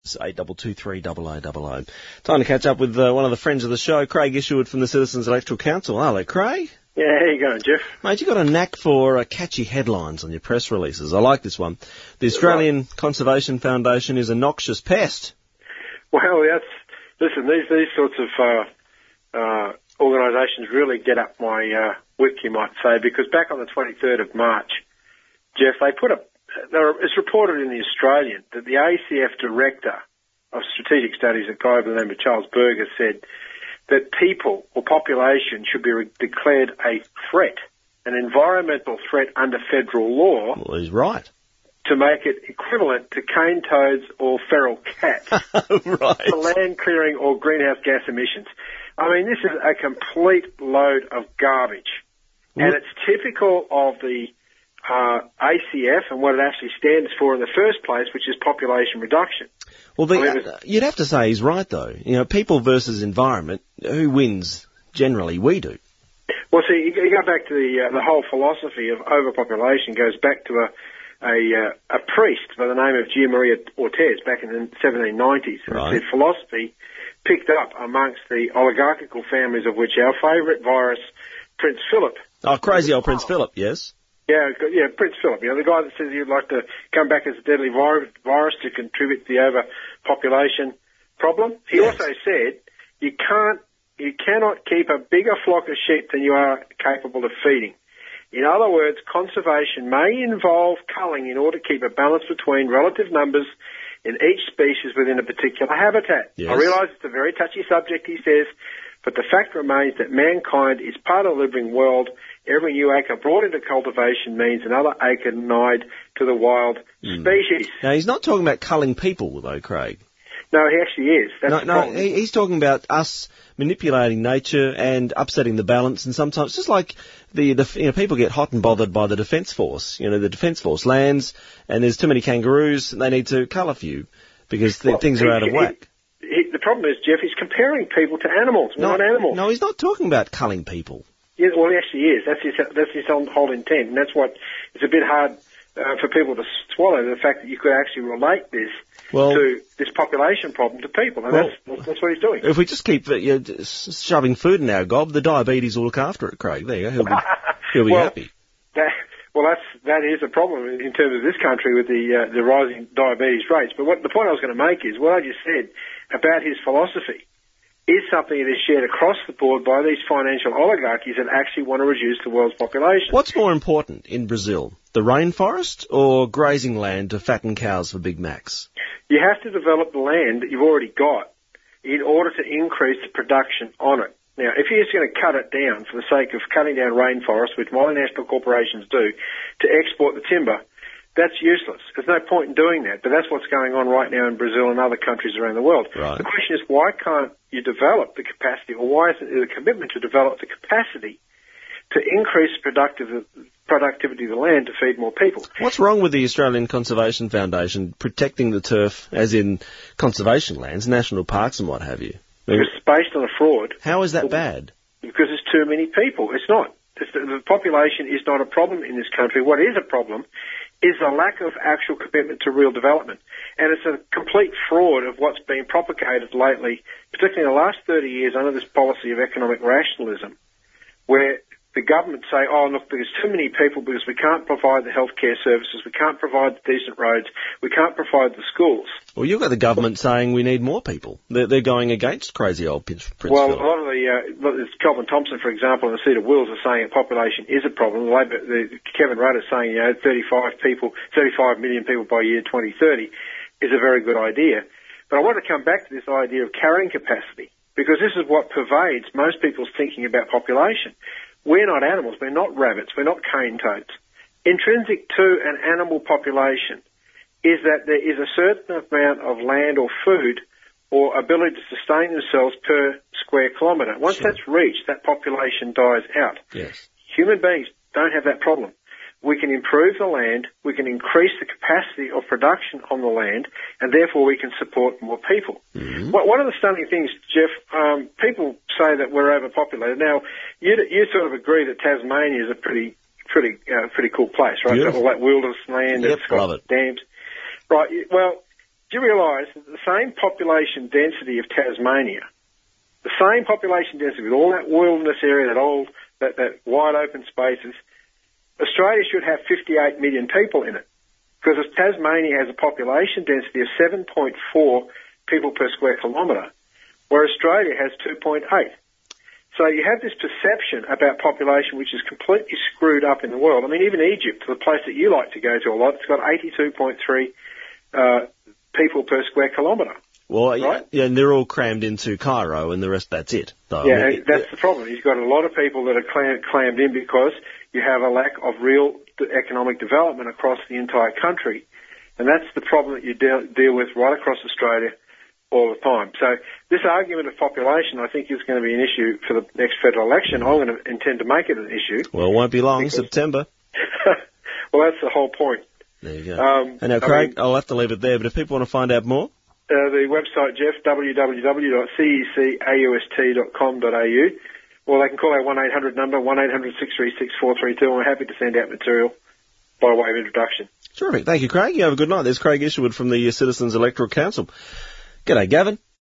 It's 8223 Time to catch up with one of the friends of the show, Craig Isherwood from the Citizens Electoral Council. Hello, Craig. Yeah, how you going, Jeff? Mate, you got a knack for catchy headlines on your press releases. I like this one. The Australian Conservation Foundation is a noxious pest. Well, listen, these sorts of organisations really get up my wick, you might say, because back on the 23rd of March, Jeff, it's reported in the Australian that the ACF Director of Strategic Studies, a guy by the name of Charles Berger, said that people or population should be declared a threat, an environmental threat under federal law. Well, he's right. To make it equivalent to cane toads or feral cats right. for land clearing or greenhouse gas emissions. I mean, this is a complete load of garbage. And it's typical of the ACF and what it actually stands for in the first place, which is population reduction. Well, you'd have to say he's right, though. You know, people versus environment, who wins? Generally, we do. Well, see, you go back to the whole philosophy of overpopulation goes back to a priest by the name of Gio Maria Ortiz back in the 1790s. Right. And philosophy picked up amongst the oligarchical families of which our favourite virus, Prince Philip. Oh, crazy old Prince Philip, yes. Yeah, Prince Philip. You know, the guy that says he'd like to come back as a deadly virus to contribute to the overpopulation problem. He also said you cannot keep a bigger flock of sheep than you are capable of feeding. In other words, conservation may involve culling in order to keep a balance between relative numbers in each species within a particular habitat. Yes. I realise it's a very touchy subject, he says, but the fact remains that mankind is part of the living world. Every new acre brought into cultivation means another acre denied to the wild species. Now, he's not talking about culling people, though, Craig. No, he actually is. He's talking about us manipulating nature and upsetting the balance, and sometimes just like people get hot and bothered by the Defence Force. You know, the Defence Force lands, and there's too many kangaroos, and they need to cull a few because things are out of whack. The problem is, Jeff, he's comparing people to animals. We're not animals. No, he's not talking about culling people. Yeah, well, he actually is. That's his whole intent, and that's what it's a bit hard for people to swallow, the fact that you could actually relate this to this population problem to people, and that's what he's doing. If we just keep shoving food in our gob, the diabetes will look after it, Craig. There you go. He'll be happy. That is a problem in terms of this country with the rising diabetes rates. But the point I was going to make is what I just said about his philosophy is something that is shared across the board by these financial oligarchies that actually want to reduce the world's population. What's more important in Brazil, the rainforest or grazing land to fatten cows for Big Macs? You have to develop the land that you've already got in order to increase the production on it. Now, if you're just going to cut it down for the sake of cutting down rainforests, which multinational corporations do, to export the timber, that's useless. There's no point in doing that, but that's what's going on right now in Brazil and other countries around the world. Right. The question is, why can't you develop the capacity, or why isn't there a commitment to develop the capacity to increase productivity of the land to feed more people? What's wrong with the Australian Conservation Foundation protecting the turf, as in conservation lands, national parks and what have you? Because it's based on a fraud. How is that bad? Because there's too many people. It's not. The population is not a problem in this country. What is a problem is the lack of actual commitment to real development. And it's a complete fraud of what's been propagated lately, particularly in the last 30 years under this policy of economic rationalism, where the government say, oh, look, there's too many people because we can't provide the healthcare services, we can't provide the decent roads, we can't provide the schools. Well, you've got the government saying we need more people. They're going against crazy old Prince Philip. Well, a lot of Kelvin Thompson, for example, and Cedar Wills are saying that population is a problem. Kevin Rudd is saying, 35 million people by year 2030 is a very good idea. But I want to come back to this idea of carrying capacity, because this is what pervades most people's thinking about population. We're not animals. We're not rabbits. We're not cane toads. Intrinsic to an animal population is that there is a certain amount of land or food or ability to sustain themselves per square kilometre. Once that's reached, that population dies out. Yes. Human beings don't have that problem. We can improve the land, we can increase the capacity of production on the land, and therefore we can support more people. Mm-hmm. One of the stunning things, Jeff, people say that we're overpopulated. Now, you sort of agree that Tasmania is a pretty cool place, right? Beautiful. All that wilderness land, Yep, it's got love it. dams. Right, well, Do you realise that the same population density of Tasmania, the same population density with all that wilderness area, that wide open spaces, Australia should have 58 million people in it, because Tasmania has a population density of 7.4 people per square kilometre, where Australia has 2.8. So you have this perception about population which is completely screwed up in the world. I mean, even Egypt, the place that you like to go to a lot, it's got 82.3 people per square kilometre. Well, right? Yeah, and they're all crammed into Cairo, and the rest, that's it. So, yeah, I mean, that's the problem. You've got a lot of people that are clammed in because you have a lack of real economic development across the entire country. And that's the problem that you deal with right across Australia all the time. So this argument of population, I think, is going to be an issue for the next federal election. I'm going to intend to make it an issue. Well, it won't be long, September. Well, that's the whole point. There you go. And now, Craig, I'll have to leave it there, but if people want to find out more? The website, Jeff, www.cecaust.com.au, or they can call our 1-800 number, 1-800-636-432, and we're happy to send out material by way of introduction. Terrific. Thank you, Craig. You have a good night. There's Craig Isherwood from the Citizens Electoral Council. G'day, Gavin.